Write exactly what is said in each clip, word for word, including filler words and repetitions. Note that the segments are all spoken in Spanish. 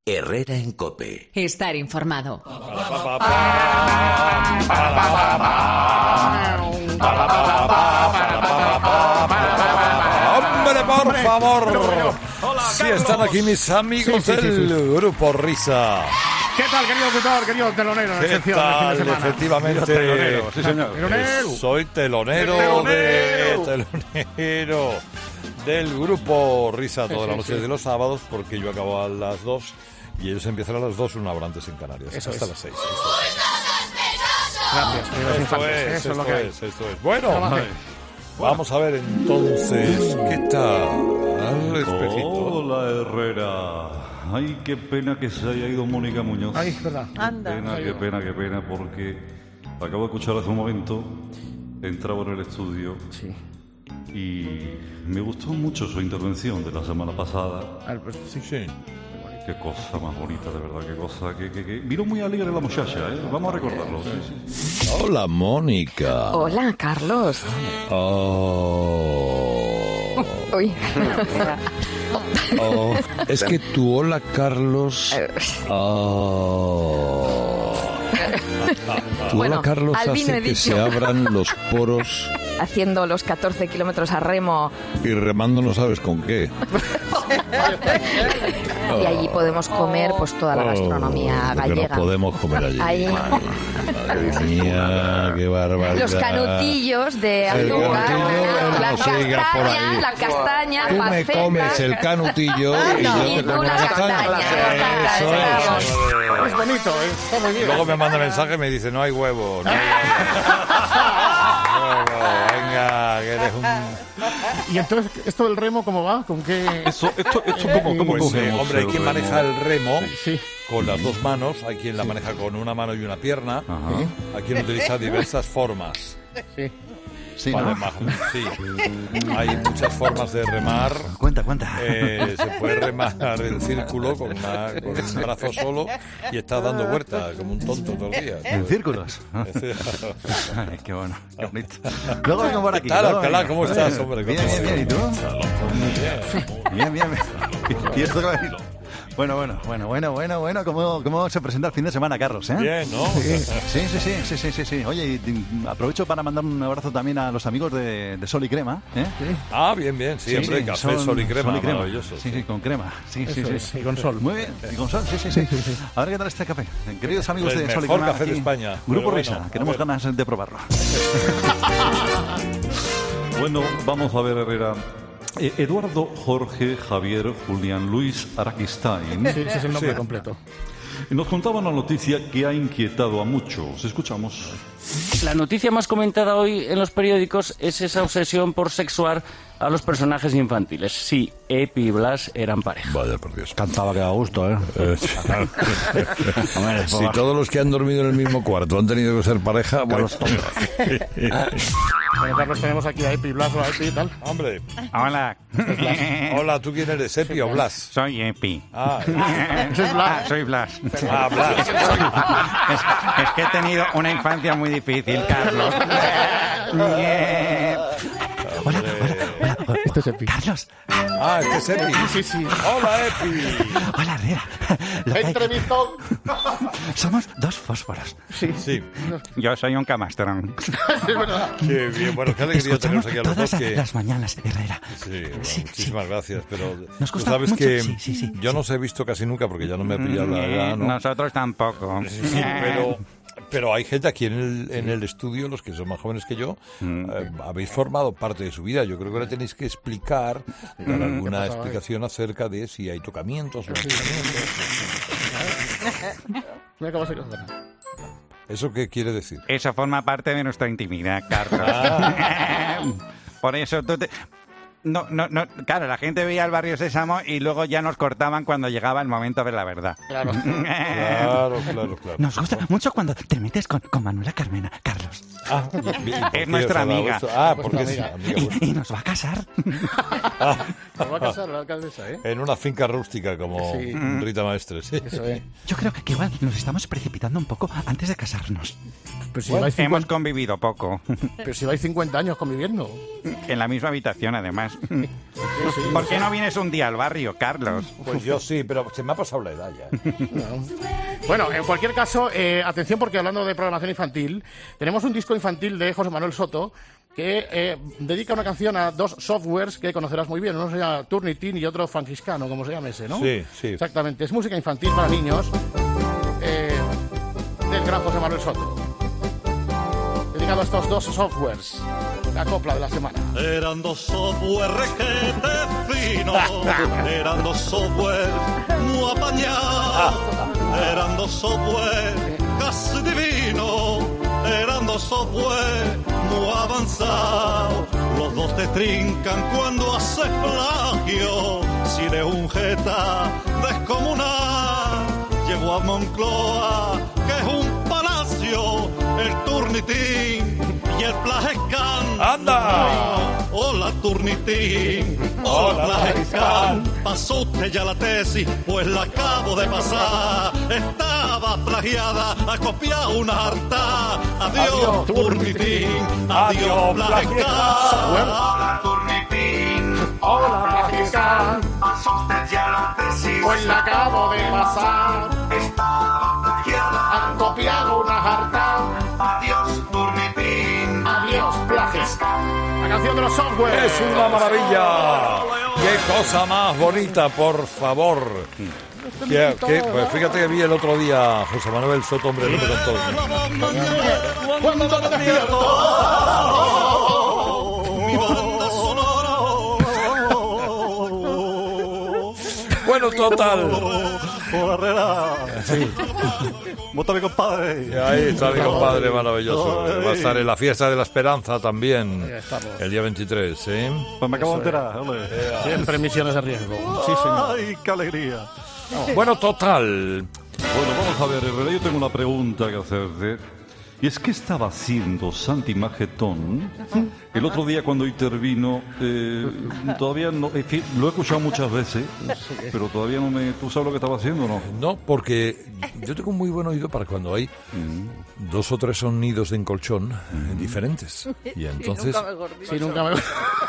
Herrera en COPE. Estar informado. ¡Hombre, por favor! Si sí, están aquí mis amigos sí, sí, del sí, sí. Grupo Risa. ¿Qué tal, querido tutor, querido telonero? ¿Qué tal? Efectivamente, telonero, sí, señor. ¿Telonero? Soy telonero, telonero. de telonero del Grupo Risa todas sí, las sí, noches sí. de los sábados, porque yo acabo a las dos y ellos empiezan a las dos, una hora antes en Canarias, eso hasta es. las seis. Gracias, esto, esto es, eso es lo que es, esto es. Bueno, vamos a ver entonces, ¿qué tal, espejito? Hola, Herrera. Ay, qué pena que se haya ido Mónica Muñoz. Ay, es verdad. Anda. Qué pena, qué pena, qué pena, porque acabo de escuchar hace un momento, entraba en el estudio sí. y me gustó mucho su intervención de la semana pasada. Ah, pues sí, sí. Qué cosa más bonita, de verdad, qué cosa, que, que, que... Vino muy alegre la muchacha, ¿eh? Vamos a recordarlo. Sí, sí. Hola, Mónica. Hola, Carlos. Oh. Uy. Oh. Es que tu hola, Carlos. Oh. Tu Bueno, hola, Carlos, hace que se abran los poros. Haciendo los catorce kilómetros a remo. Y remando no sabes con qué. Y allí podemos comer pues toda la gastronomía oh, gallega. No podemos comer allí. Ahí. Madre mía, qué barbaridad. Los canutillos de azúcar, la castaña, la castaña, Tú me paceta. comes el canutillo y no, yo y te tú como la la castaña. castaña. Eso es. Es bonito, ¿eh? Está muy bien. Luego me manda mensaje y me dice, no hay huevo. No hay huevo. Venga, que eres un... Y entonces, ¿esto del remo cómo va? ¿Con qué...? Eso, esto, esto ¿cómo, cómo pues, cogemos? hombre, hay quien remo? maneja el remo Sí. con las dos manos, hay quien la maneja con una mano y una pierna, Ajá. hay quien utiliza diversas formas. Sí. Sí, Vale, ¿no? majo, sí. Hay muchas formas de remar. Cuenta, cuenta. Eh, se puede remar el círculo con, una, con un brazo solo y estás dando vueltas como un tonto todos los días. En círculos. Ay, qué bueno, qué bonito. Luego vengo por aquí. Claro, Alcalá, ¿cómo estás, hombre? Bien, bien, bien. ¿Y tú? Bien, bien, bien. ¿Y esto qué? Bueno, bueno, bueno, bueno, bueno, bueno, ¿cómo, cómo se presenta el fin de semana, Carlos? ¿eh? Bien, ¿no? Sí, sí, sí, sí, sí, sí, sí, sí. Oye, y aprovecho para mandar un abrazo también a los amigos de, de Sol y Crema, ¿eh? Sí. Ah, bien, bien, sí, Sí, hombre, sí, café, son- sol y crema, sol y crema. maravilloso. Sí, sí, con crema. Sí, sí, Eso sí. es, y con sol. Muy bien, y con sol, sí, sí, sí. A ver qué tal este café. Queridos amigos El de Sol y mejor Crema. café de aquí, España, Grupo pero Risa, bueno, a tenemos ver. ganas de probarlo. Bueno, vamos a ver, Herrera. Eh, Eduardo Jorge Javier Julián Luis Araquistain Sí, ese es el nombre Sí. completo. nos contaba una noticia que ha inquietado a muchos. Escuchamos. La noticia más comentada hoy en los periódicos es esa obsesión por sexuar a los personajes infantiles. Sí, Epi y Blas eran pareja. Vaya, por Dios. Cantaba que da gusto, ¿eh? Hombre, Si todos los que han dormido en el mismo cuarto han tenido que ser pareja, bueno. Bueno, Carlos, tenemos aquí a Epi, Blas o a Epi y tal. Hombre. Hola. Hola, ¿tú quién eres? ¿Epi o Blas? Soy Epi. Ah, Ese es Blas. Ah, soy Blas. ah Blas. Es, es que he tenido una infancia muy difícil, Carlos. Bien. Hola, hola, hola, hola. Este es Epi. Carlos. Ah, este es Epi. Sí, sí. Hola, Epi. Hola, Herrera. Lo que hay- Entrevistón. Somos dos fósforos. Sí, Sí, Yo soy un camastrón. es verdad. qué bien. Bueno, qué alegría Escuchamos tenemos aquí a los dos todas que... las mañanas, Herrera. Sí, bueno, Sí, muchísimas sí. gracias, pero Nos tú gusta sabes mucho. que Sí, sí, sí, yo sí. no os he visto casi nunca porque ya no me ha pillado la edad, ¿no? Nosotros tampoco. Sí, sí, pero, pero hay gente aquí en el, en el estudio, los que son más jóvenes que yo, eh, habéis formado parte de su vida. Yo creo que ahora tenéis que explicar, dar alguna pasaba, explicación acerca de si hay tocamientos, no hay tocamientos. Mira cómo se queda. ¿Eso qué quiere decir? Eso forma parte de nuestra intimidad, Carlos. Ah. Por eso tú te... No, no, no. Claro, la gente veía el Barrio Sésamo y luego ya nos cortaban cuando llegaba el momento de la verdad. Claro. Claro, claro, claro. Nos gusta mucho cuando te metes con, con Manuela Carmena, Carlos. Ah, y- y- ¿por qué Es nuestra os ha dado amiga. esto? Ah, Vuestra porque es amiga. amiga vuestra. Y, y nos va a casar. Nos va a casar la alcaldesa, ¿eh? En una finca rústica como Sí. Rita Maestre, sí. Eso es. Yo creo que igual nos estamos precipitando un poco antes de casarnos. Pero si, Bueno, vais Hemos cincuenta, convivido poco. pero si vais cincuenta años conviviendo. En la misma habitación, además. ¿Por qué no vienes un día al barrio, Carlos? Pues yo sí, pero se me ha pasado la edad ya. No. Bueno, en cualquier caso, eh, atención, porque hablando de programación infantil, tenemos un disco infantil de José Manuel Soto que eh, dedica una canción a dos softwares que conocerás muy bien. Uno se llama Turnitin y otro Franciscano, como se llama ese, ¿no? Sí, sí. Exactamente. Es música infantil para niños eh, del gran José Manuel Soto. Dedicado a estos dos softwares. La copla de la semana. Eran dos software requete fino, eran dos software muy apañados, eran dos software casi divino, eran dos software muy avanzados. Los dos te trincan cuando haces plagio, si de un jeta descomunal. Llegó a Moncloa, que es un palacio, el Turnitin y el Plagescan. ¡Anda! Hola, Turnitin. Hola, Plagescan. Pasó usted ya la tesis, pues la acabo de pasar. Estaba plagiada, ha copiado una harta. Adiós, Adiós, Turnitin. Adiós, Plagescan. Hola, Turnitin. Hola, Plagescan. Pasó usted ya la tesis, Pues la acabo de pasar. estaba plagiada. Han copiado una jarta. Adiós, Turnitin. Adiós, Plagescan. La canción de los software. ¡Es una maravilla! ¡Qué cosa más bonita, por favor! Que, que, pues fíjate que vi el otro día a José Manuel Soto, hombre, no me contó. Cuando me despierto. Mi banda sonora. Bueno, total. Por Herrera. Sí. ¿Cómo está mi compadre? Ahí está mi compadre maravilloso. Va a estar en la fiesta de la esperanza también. Ahí estamos. El día veintitrés, ¿eh? Pues me acabo de enterar, ole. Siempre misiones de riesgo. Sí, señor. Ay, qué alegría. Bueno, total. Bueno, vamos a ver, en realidad yo tengo una pregunta que hacerte. Y es que estaba haciendo Santi Magetón el otro día cuando intervino. Eh, todavía no, en fin, lo he escuchado muchas veces, pero todavía no me. ¿Tú sabes lo que estaba haciendo o no? No, porque yo tengo un muy buen oído para cuando hay dos o tres sonidos de encolchón eh, diferentes. Y entonces... Sí, nunca me...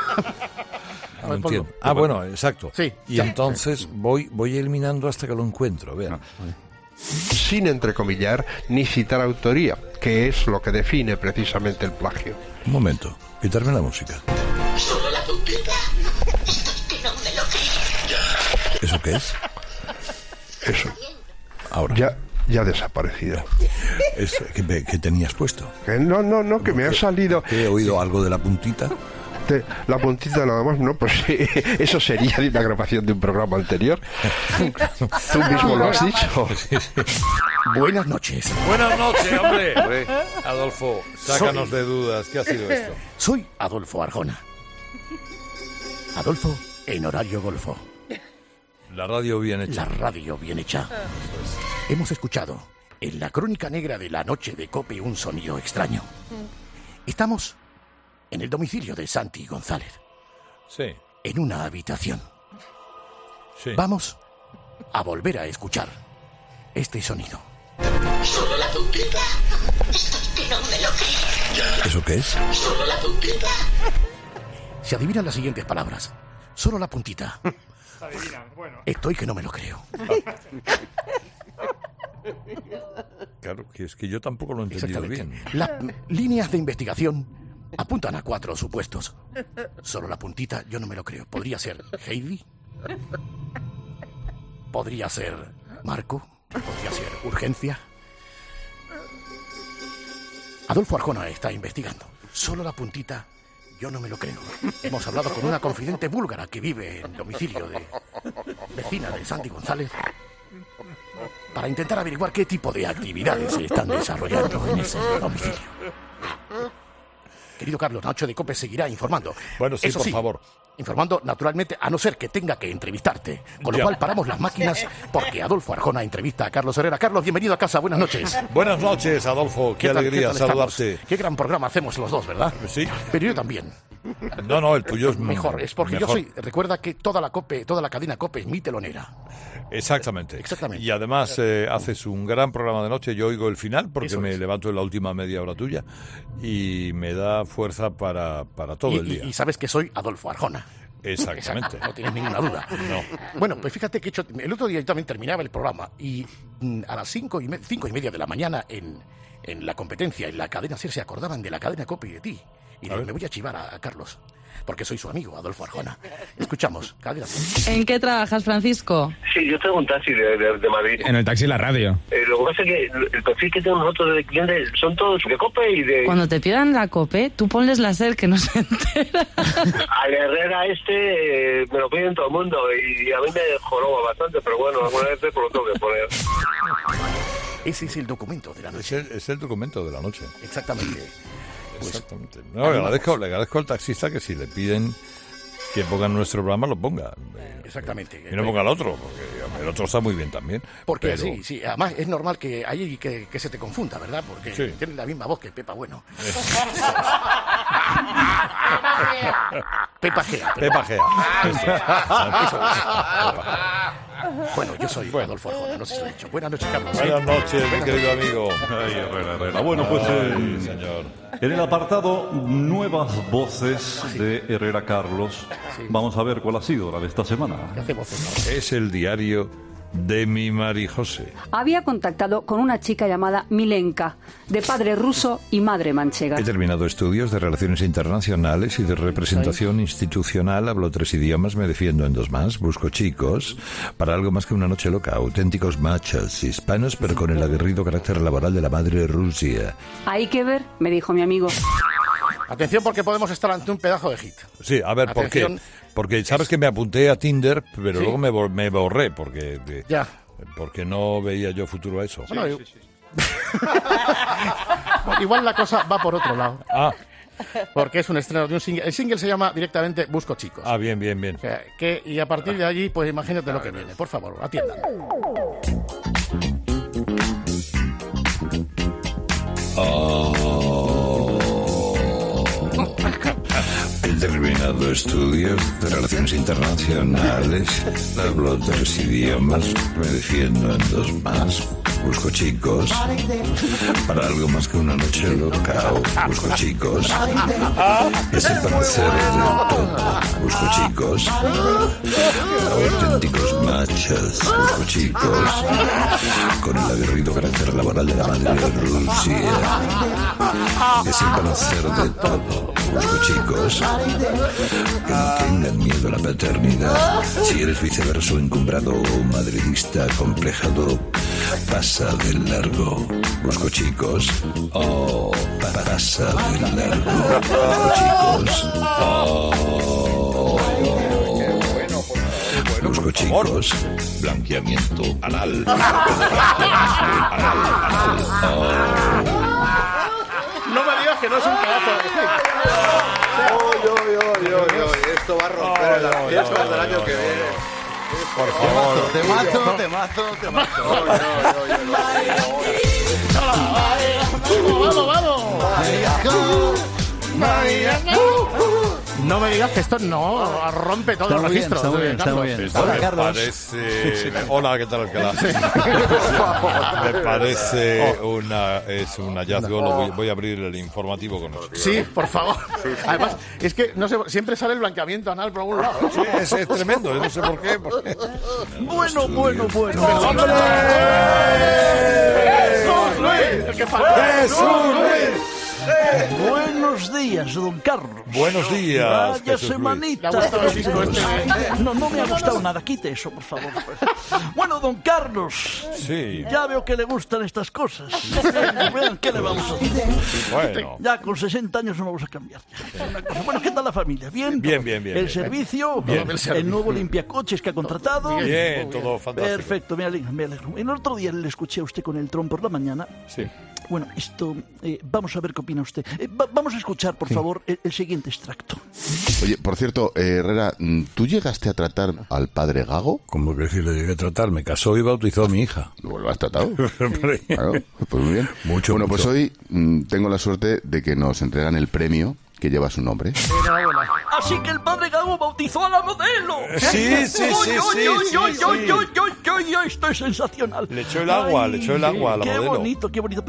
No entiendo. Ah, bueno, exacto. Sí. Y Ya. entonces voy, voy eliminando hasta que lo encuentro. Vean. Sin entrecomillar ni citar autoría, que es lo que define precisamente el plagio. Un momento, quitarme la música. Solo la puntita. Estoy que no me lo creo. ¿Eso qué es? Eso, Ahora. ya, ya ha desaparecido. Es, ¿qué, qué tenías puesto? Que no, no, no, que me ha salido ¿Que he oído algo de la puntita? de la puntita nada más, no, pues eso sería de una grabación de un programa anterior. Tú mismo lo has dicho. Buenas noches. Buenas noches, hombre. Adolfo, sácanos de dudas. ¿Qué ha sido esto? Soy Adolfo Arjona. Adolfo en horario golfo. La radio bien hecha. La radio bien hecha. Hemos escuchado en la crónica negra de la noche de COPE un sonido extraño. Estamos en el domicilio de Santi González, Sí, en una habitación. sí. Vamos a volver a escuchar este sonido. Solo la puntita. Estoy que no me lo creo. ¿Eso qué es? Solo la puntita. Se adivinan las siguientes palabras. Solo la puntita. Estoy que no me lo creo. Claro, que es que yo tampoco lo he entendido bien. Las líneas de investigación apuntan a cuatro supuestos. Solo la puntita, yo no me lo creo. Podría ser Heidi. Podría ser Marco. Podría ser Urgencia. Adolfo Arjona está investigando. Solo la puntita, yo no me lo creo. Hemos hablado con una confidente búlgara que vive en domicilio de vecina de Santi González para intentar averiguar qué tipo de actividades se están desarrollando en ese domicilio. Querido Carlos, Nacho de COPE seguirá informando. Bueno, sí, Eso por favor. Informando, naturalmente, a no ser que tenga que entrevistarte. Con lo Ya. cual paramos las máquinas porque Adolfo Arjona entrevista a Carlos Herrera. Carlos, bienvenido a casa. Buenas noches. Buenas noches, Adolfo. Qué, tal- alegría tal estamos? saludarte. Qué gran programa hacemos los dos, ¿verdad? Sí. Pero yo también. No, no, el tuyo es Mejor, es porque mejor. yo soy... Recuerda que toda la COPE, toda la cadena COPE es mi telonera. Exactamente. Exactamente. Y además eh, haces un gran programa de noche. Yo oigo el final porque Eso me es. levanto en la última media hora tuya y me da fuerza para, para todo y, el día. y- y sabes que soy Adolfo Arjona. Exactamente. Exacto, no tienes ninguna duda. No. Bueno, pues fíjate que he hecho, el otro día yo también terminaba el programa y mm, a las cinco y, me, cinco y media de la mañana en, en la competencia, en la cadena SER, se acordaban de la cadena COPE y de ti. Y digo, me voy a chivar a, a Carlos, porque soy su amigo, Adolfo Arjona. Escuchamos, cadena SER. ¿En qué trabajas, Francisco? Sí, yo tengo un taxi de, de, de Madrid. En el taxi y la radio. Eh, lo que pasa es que el perfil que tenemos nosotros de clientes son todos de COPE y de... Cuando te pidan la COPE, tú ponles la SER, que no se entera. Al Herrera este eh, me lo piden todo el mundo y a mí me joroba bastante, pero bueno, alguna vez pues lo tengo que poner. Ese es el documento de la noche. Es el, es el documento de la noche. Exactamente. Pues, Exactamente. No, le agradezco, le agradezco al taxista que si le piden que ponga en nuestro programa, lo ponga. Exactamente. Y no ponga el otro, porque el otro está muy bien también. Porque pero... sí, sí. Además, es normal que hay que, que se te confunda, ¿verdad? Porque sí. tiene la misma voz que Pepa Bueno. Pepa Gea. Pepa Gea. Bueno, yo soy bueno. Adolfo Arjona, no sé si lo he dicho. Buenas noches, Carlos. Buenas noches, mi querido noches. amigo. Ay, Herrera, Herrera. Bueno, pues Ay, en, señor. en el apartado Nuevas Voces de Herrera Carlos, sí. Vamos a ver cuál ha sido la de esta semana. ¿Qué hacemos? Es el diario de mi Marijose. Había contactado con una chica llamada Milenka, de padre ruso y madre manchega. He terminado estudios de relaciones internacionales y de representación institucional. Hablo tres idiomas, me defiendo en dos más. Busco chicos para algo más que una noche loca. Auténticos machos hispanos, pero con el aguerrido carácter laboral de la madre Rusia. Hay que ver, me dijo mi amigo. Atención, porque podemos estar ante un pedazo de hit. Sí, a ver, Atención. ¿por qué? Porque sabes es... que me apunté a Tinder, pero ¿Sí? luego me, bo- me borré, porque de, ya. porque no veía yo futuro a eso. Bueno, sí, sí, sí. Igual la cosa va por otro lado. Ah. Porque es un estreno de un single. El single se llama directamente Busco Chicos. Ah, bien, bien, bien. O sea, que, y a partir de allí, pues imagínate lo que viene. Por favor, atiendan. Oh. He terminado estudios de relaciones internacionales. Hablo tres idiomas. Me defiendo en dos más. Busco chicos para algo más que una noche loca. Busco chicos. Es el parecer de todo. Busco chicos. Auténticos machos. Busco chicos. Con el aguerrido carácter laboral de la madre Rusia. Es el parecer de todo. Busco chicos que no tengan miedo a la paternidad. Si eres viceverso encumbrado o madridista complejado, pasa de largo. Busco chicos. Oh, pasa de largo. Busco chicos. Oh. Busco chicos. Blanqueamiento anal. Anal, anal. Oh. No me digas que no es un pedazo de hit. Oy, oy, oy, oy, oy. Esto va a romper el fiesta del año que viene. Por favor. Te mato, te mato, te mato. ¡Vamos, vamos! No me digas que esto no rompe todo el registro. Está muy bien, está muy bien. Esto me parece... Hola, ¿qué tal, Alcalá? Me parece una, es un hallazgo. Lo voy, voy a abrir el informativo con eso. Sí, por favor. Además, es que no sé, siempre sale el blanqueamiento anal por algún lado. Sí, es, es tremendo. Yo no sé por qué. Porque... Bueno, bueno, bueno. ¡Hombre! ¡Jesús Luis! ¡El que falta! ¡Jesús Luis! Buenos días, don Carlos. Buenos días. Vaya semanita. No, no me ha gustado nada. Quite eso, por favor. Bueno, don Carlos. Sí. Ya veo que le gustan estas cosas. Vean, ¿qué le vamos a hacer? Bueno. Ya con sesenta años no vamos a cambiar. Una cosa. Bueno, ¿qué tal la familia? ¿Bien? Bien, bien, bien. ¿El bien, servicio? Bien. ¿El nuevo limpiacoches que ha contratado? Bien, todo fantástico. Perfecto, me alegro, me alegro. El otro día le escuché a usted con el tron por la mañana. Sí. Bueno, esto, eh, vamos a ver qué opina usted. Eh, va, vamos a escuchar, por sí. favor, el, el siguiente extracto. Oye, por cierto, eh, Herrera, ¿tú llegaste a tratar al padre Gago? ¿Cómo que si le llegué a tratar? Me casó y bautizó a mi hija. ¿Lo has tratado? Claro, pues muy bien. Mucho, bueno, mucho. Pues hoy mm, tengo la suerte de que nos entregan el premio que lleva su nombre. Así que el padre Gago bautizó a la modelo. Sí, sí, sí, oy, sí, oy, sí, oy, sí, oy, sí. Oy, oy, oy, oy, esto es sensacional. Le echó el agua, Ay, le echó el agua a la qué modelo. Qué bonito, qué bonito. Pero,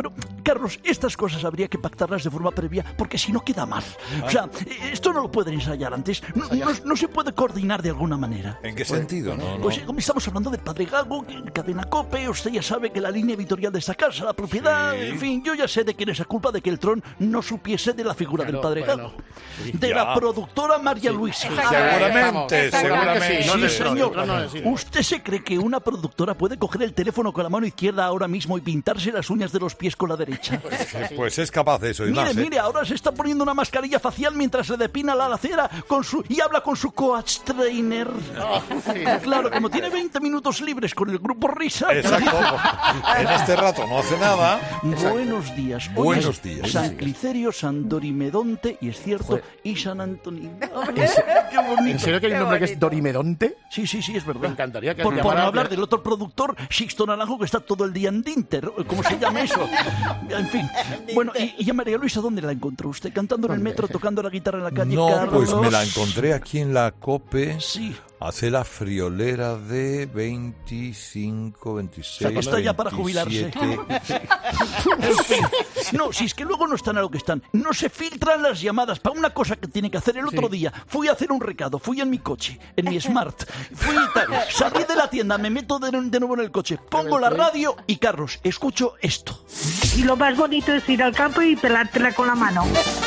Carlos, estas cosas habría que pactarlas de forma previa porque si no queda mal. Ah. O sea, esto no lo pueden ensayar antes. No, no, no se puede coordinar de alguna manera. ¿En qué sentido? No, no. Pues como estamos hablando del Padre Gago, Cadena COPE, usted ya sabe que la línea editorial de esta casa, la propiedad, Sí. en fin, yo ya sé de quién es la culpa de que el Tron no supiese de la figura Claro, del Padre bueno, Gago. sí. De Ya. la productora María Luisa. Seguramente, seguramente. Sí, No le señor. no, no, sí. ¿Usted se cree que una productora puede coger el teléfono con la mano izquierda ahora mismo y pintarse las uñas de los pies con la derecha? Pues es capaz de eso y Mire, más, ¿eh? mire, ahora se está poniendo una mascarilla facial mientras se depina la alacera con su y habla con su coach trainer. Claro, como tiene veinte minutos libres con el grupo Risa. Exacto. En este rato no hace nada. Buenos días. Hoy Buenos es días. San Clicerio, San Dorimedonte, y es cierto, y San Antonio. ¿En se- Qué bonito. ¿En serio que hay un nombre que es Dorimedonte? Sí, sí, sí, es verdad. Me encantaría que Por, se por no llamara- hablar del otro productor, Sixto Naranjo, que está todo el día en Dinter. ¿Cómo se llama eso? En fin. Bueno, y, y a María Luisa, ¿dónde la encontró usted? ¿Cantando en el metro, tocando la guitarra en la calle? No, Carlos? pues me la encontré aquí en la COPE. Sí. Hace la friolera de veinticinco, veintiséis, O sea, que está ya para veintisiete. jubilarse. En fin. No, si es que luego no están a lo que están. No se filtran las llamadas para una cosa que tiene que hacer. El otro día fui a hacer un recado, fui en mi coche, en mi Smart. Fui y tal, salí de la tienda, me meto de, de nuevo en el coche, pongo la radio y, Carlos, escucho esto. Y lo más bonito es ir al campo y pelártela con la mano.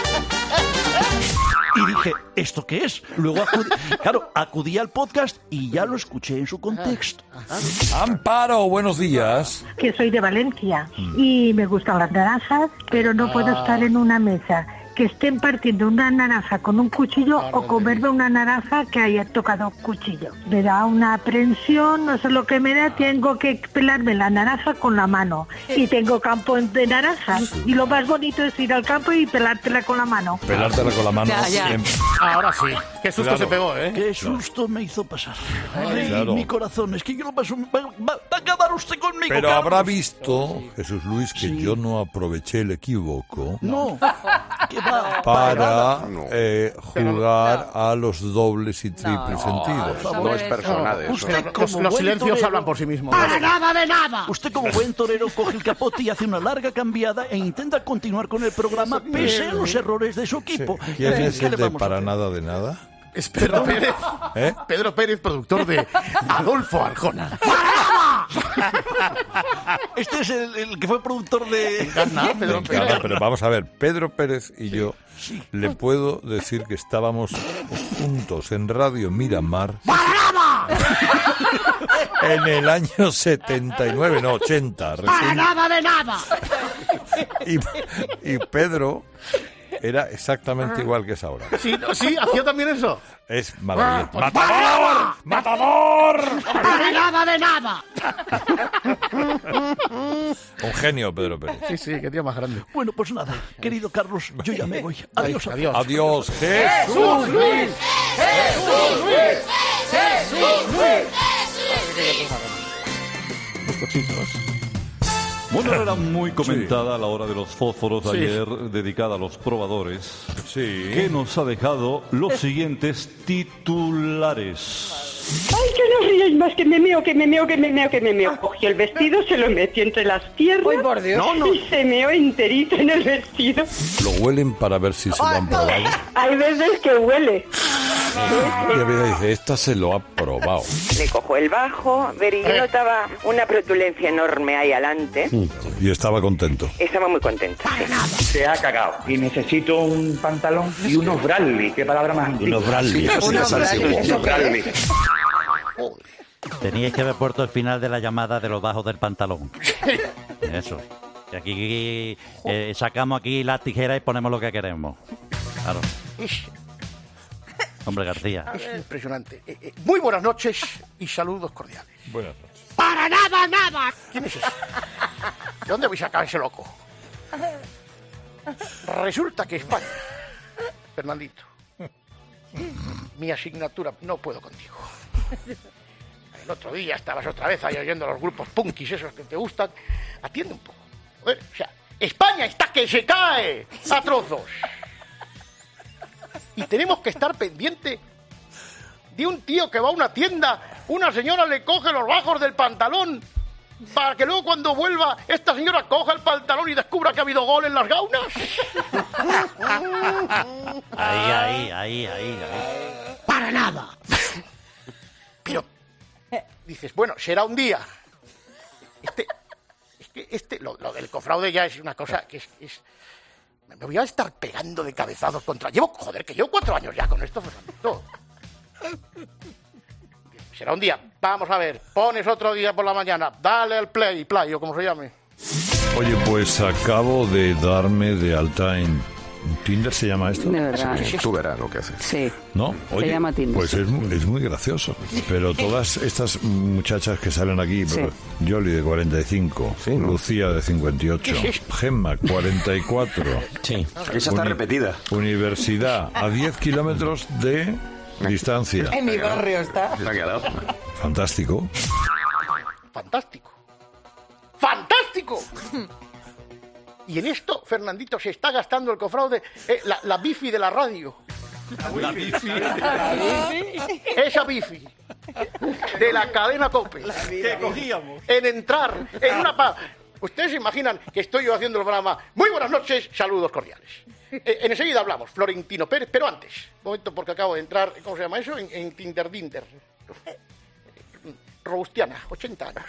Y dije, ¿esto qué es? Luego acudí, claro, acudí al podcast y ya lo escuché en su contexto. Amparo, buenos días. Que soy de Valencia y me gustan las naranjas, pero no puedo Ah. estar en una mesa que estén partiendo una naranja con un cuchillo o comerme una naranja que haya tocado cuchillo. Me da una aprensión, no sé lo que me da, tengo que pelarme la naranja con la mano y tengo campo de naranjas y lo más bonito es ir al campo y pelártela con la mano. Pelártela con la mano. Ya, ya. Em- Ahora sí. Qué susto Claro. se pegó, ¿eh? Qué susto me hizo pasar. Ay, Claro. mi corazón, es que yo lo paso... Va, va- va a acabar usted conmigo, Pero Carlos. habrá visto, Jesús Luis, que yo no aproveché el equívoco No, que va... para eh, jugar a los dobles y triples sentidos. No es personal eso. Usted Los- como los buen silencios torero- hablan por sí mismos. Para nada de nada. Usted como buen torero coge el capote y hace una larga cambiada e intenta continuar con el programa pese a los errores de su equipo. ¿Quién En fin, es ¿qué el le de vamos a para hacer? nada de nada? Es Pedro Pérez. ¿Eh? Pedro Pérez, productor de Adolfo Arjona. Este es el, el que fue productor de... Encarna, Me encanta, pero vamos a ver, Pedro Pérez y yo le puedo decir que estábamos juntos en Radio Miramar en el año setenta y nueve, no, ochenta, recién. nada de nada! Y, y Pedro era exactamente igual que es ahora. Sí, no, sí, hacía también eso. Es maravilloso. pues, ¡Matador! ¡Matador! ¡Para nada de nada! Un genio, Pedro Pérez. Sí, sí, qué tío más grande. Bueno, pues nada, querido Carlos, yo ya me voy. Adiós. Adiós. Adiós, Jesús Luis. ¡Jesús Luis! ¡Jesús Luis! Los cochitos. Bueno, era muy comentada a la hora de los fósforos de Sí. ayer, dedicada a los probadores, Sí. que nos ha dejado los siguientes titulares. Ay, que no ríais más, que me meo, que me meo, que me meo, que me meo. Cogió el vestido, se lo metió entre las piernas No, no. y se meó enterito en el vestido. Lo huelen para ver si se lo han probado. Hay veces que huele. Y a veces dice, esta se lo ha probado. Le cojo el bajo, ver, y yo notaba una protulencia enorme ahí adelante. Y estaba contento. Estaba muy contenta. sí. Se ha cagado y necesito un pantalón y unos Bradley. ¿Qué palabra más antigua? Unos Bradley. Sí, Unos sí, Bradley. unos Bradley. Teníais que haber puesto el final de la llamada de los bajos del pantalón. Eso. Que aquí eh, sacamos aquí las tijeras y ponemos lo que queremos. Claro. Hombre García. Es impresionante. Eh, eh, muy buenas noches y saludos cordiales. Buenas noches. ¡Para nada, nada! ¿Quién es ese? ¿De dónde voy a sacar ese loco? Resulta que España, Fernandito, mi asignatura, no puedo contigo. El otro día estabas otra vez ahí oyendo los grupos punkis esos que te gustan. Atiende un poco. A ver, o sea, España está que se cae a trozos. Y tenemos que estar pendiente de un tío que va a una tienda, una señora le coge los bajos del pantalón Para que luego cuando vuelva esta señora coja el pantalón y descubra que ha habido gol en las gaunas. Ahí, ahí, ahí, ahí, ahí. Para nada. Pero dices, bueno, será un día. Este, es que este, lo, lo del cofraude ya es una cosa que es, es... Me voy a estar pegando de cabezazos contra... Llevo, joder, que llevo cuatro años ya con esto, Fernando. Será un día. Vamos a ver, pones otro día por la mañana, dale al play, play o como se llame. Oye, pues acabo de darme de alta en Tinder, ¿se llama esto? De verdad. Sí, tú verás lo que haces. Sí. ¿No? Oye, Se llama Tinder. pues es, mu- es muy gracioso. Pero todas estas muchachas que salen aquí, Sí. Yoli de cuarenta y cinco, Lucía de cincuenta y ocho, Gemma cuarenta y cuatro. Sí. Esa está repetida. Universidad a diez kilómetros de distancia. En mi barrio está. Se ha quedado. Fantástico. Fantástico. ¡Fantástico! Y en esto, Fernandito, se está gastando el cofraude, eh, la, la bifi de la radio. La bifi. Esa bifi de la cadena COPE. Que cogíamos. En entrar en una... Pa Ustedes se imaginan que estoy yo haciendo el programa. Muy buenas noches, saludos cordiales. Eh, en enseguida hablamos, Florentino Pérez, pero antes, un momento porque acabo de entrar, ¿cómo se llama eso? En, en Tinder Dinder. Robustiana, ochenta años.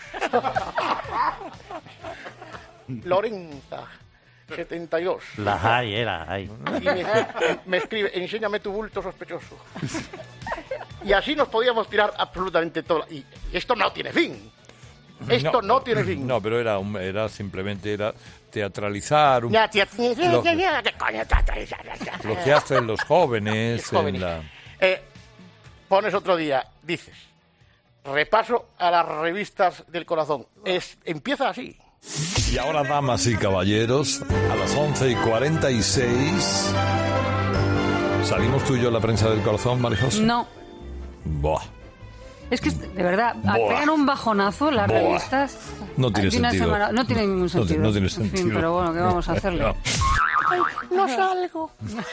Lorenza, setenta y dos. Las hay, eh, las hay. Y me, me escribe, enséñame tu bulto sospechoso. Y así nos podíamos tirar absolutamente todo. Y esto no tiene fin. Esto no, no tiene fin. No, pero era, un, era simplemente era teatralizar un, Ya, tía, tía, tía, lo, tía, tía, ¿qué coño teatralizar? lo que hacen los jóvenes. Los jóvenes. En la... Eh, pones otro día, dices, repaso a las revistas del corazón. Es, empieza así. Y ahora, damas y caballeros, a las once y cuarenta y seis... ¿Salimos tú y yo en la prensa del corazón, Marijos? No. Buah. Es que, de verdad, Buah. pegan un bajonazo las Buah. revistas. No tiene Hay una sentido. semana- no tiene ningún No ti- sentido. No, tiene En fin, sentido. pero bueno, ¿qué vamos a hacerle? No. No salgo.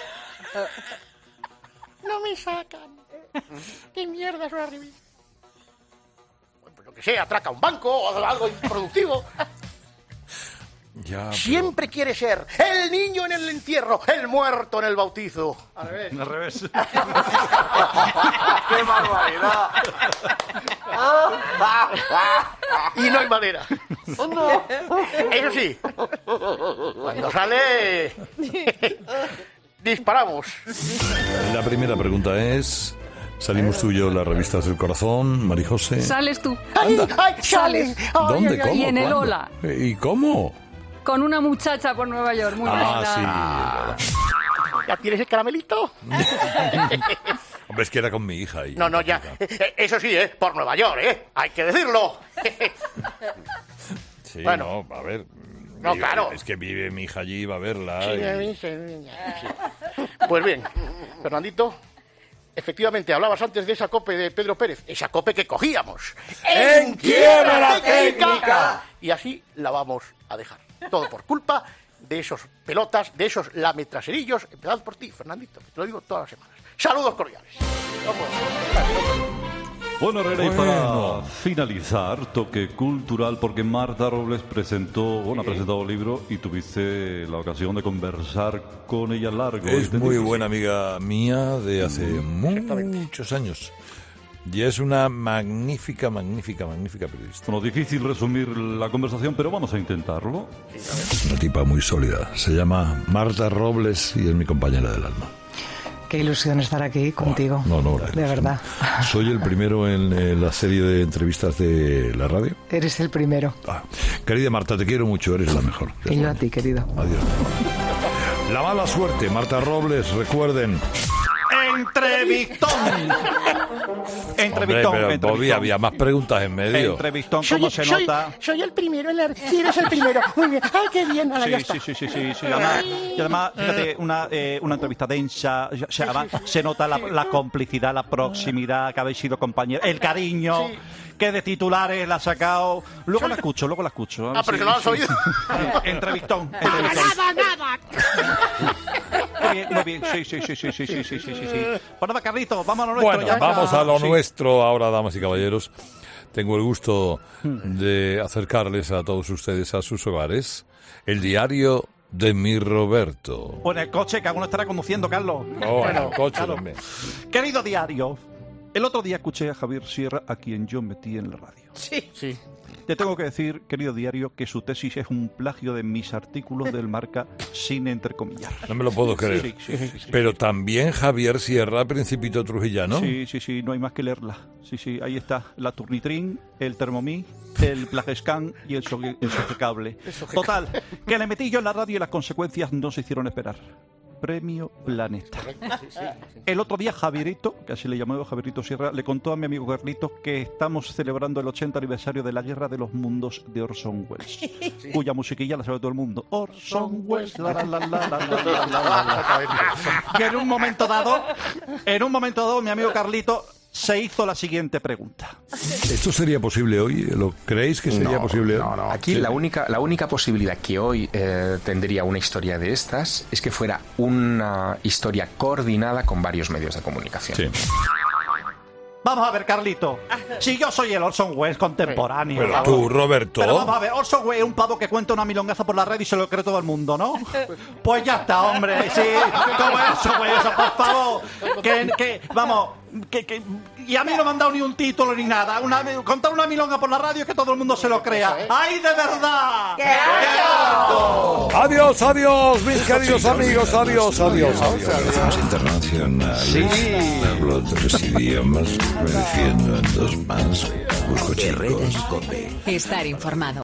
No me sacan. ¿Qué mierda es una revista? Pues lo que sea, atraca un banco o algo improductivo. Ya, pero- Siempre quiere ser el niño en el entierro, el muerto en el bautizo. Al revés. Al revés. ¡Qué barbaridad! Y no hay manera. Eso sí, cuando sale, disparamos. La primera pregunta es... ¿Salimos tú y yo en las revistas del corazón, Marijose? Sales tú. ¡Ay, ay, Sales. sales! ¿Dónde? Ay, ay, ¿Cómo? Y en el ¿Cuándo? Ola. ¿Y cómo? Con una muchacha por Nueva York, muy Ah, bonita. sí. ¿Ya tienes el caramelito? Hombre, es que era con mi hija. Y... No, no, ya. Eh, Eso sí, ¿eh? Por Nueva York, ¿eh? Hay que decirlo. Sí, Bueno. no, a ver. No, digo, claro. Es que vive mi hija allí, va a verla. Sí, y- sí, sí. Pues bien, Fernandito, efectivamente, hablabas antes de esa cope de Pedro Pérez, esa cope que cogíamos. ¡En quiebra la técnica! Y así la vamos a dejar. Todo por culpa de esos pelotas, de esos lametraserillos, empezando por ti, Fernandito, que te lo digo todas las semanas. Saludos cordiales. Bueno, Herrera, y Bueno. para finalizar, toque cultural, porque Marta Robles presentó, bueno, ha presentado un libro y tuviste la ocasión de conversar con ella largo. y Es te muy digo, buena amiga mía de hace muchos años. Y es una magnífica, magnífica, magnífica periodista. Bueno, difícil resumir la conversación, pero vamos a intentarlo. Una tipa muy sólida. Se llama Marta Robles y es mi compañera del alma. Qué ilusión estar aquí contigo. No, no, De verdad. Soy el primero en, en la serie de entrevistas de la radio. Eres el primero. Ah, querida Marta, te quiero mucho, eres la mejor. Y yo a ti, querido. Adiós. La mala suerte, Marta Robles, recuerden. Entrevistón. Hombre, Entrevistón. pero, entrevistón. Bobby, había más preguntas en medio. Entrevistón, ¿cómo se soy, nota? soy el primero en la... Sí, eres el primero. Muy bien. Ay, qué bien. Ahora ya Sí, está. sí, sí, sí, sí, sí. Además, y además, fíjate, una, eh, una entrevista densa, o sea, además, se nota la, la complicidad, la proximidad, que habéis sido compañeros, el cariño, Sí. que de titulares la ha sacado. Luego la escucho, luego la escucho. Ah, pero si no lo has oído. Entrevistón, entrevistón. Nada, nada. Muy bien, muy bien, sí, sí, sí, sí, sí, sí, sí, sí, sí, sí. Pues nada, Carlitos, vamos a lo nuestro. Bueno, ya. vamos a lo Sí. nuestro ahora, damas y caballeros. tengo el gusto de acercarles a todos ustedes a sus hogares el diario de mi Roberto. O en el coche, que alguno estará conduciendo, Carlos. Oh, en el coche también. Querido diario, el otro día escuché a Javier Sierra, a quien yo metí en la radio. Sí, sí. Te tengo que decir, querido diario, que su tesis es un plagio de mis artículos del Marca sin entrecomillar. No me lo puedo creer. Sí, sí, sí, sí, Pero también Javier Sierra, Principito Trujillano. Sí, sí, sí, no hay más que leerla. Sí, sí, ahí está. La Turnitrin, el Thermomix, el Plagescan y el, so el Sofecable. Total, que le metí yo en la radio y las consecuencias no se hicieron esperar. Premio Planeta. El otro día Javierito, que así le llamaba Javierito Sierra, le contó a mi amigo Carlitos que estamos celebrando el ochenta aniversario de la Guerra de los Mundos de Orson Welles, cuya musiquilla la sabe todo el mundo. Orson Welles, la la la la la la la la. Que en un momento dado, en un momento dado, mi amigo Carlitos se hizo la siguiente pregunta. ¿Esto sería posible hoy? ¿Lo creéis que sería no, posible hoy? No, no. Aquí sí. la única la única posibilidad que hoy eh, tendría una historia de estas es que fuera una historia coordinada con varios medios de comunicación. Sí. Vamos a ver, Carlito. Si yo soy el Orson Welles contemporáneo. Pero tú, Roberto. Pero vamos a ver, Orson Welles es un pavo que cuenta una milongaza por la red y se lo cree todo el mundo, ¿no? Pues ya está, hombre. Sí, como eso, Welles, por favor. Que, que vamos, que, que... Y a mí no me han dado ni un título ni nada. Una, contar una milonga por la radio es que todo el mundo se lo crea. ¡Ay, de verdad! ¡Qué asco! Adiós, adiós, mis queridos amigos. Adiós, adiós, adiós. Relaciones internacionales. Sí. Hablo tres idiomas. Me defiendo en dos más. Busco chicos. Estar informado.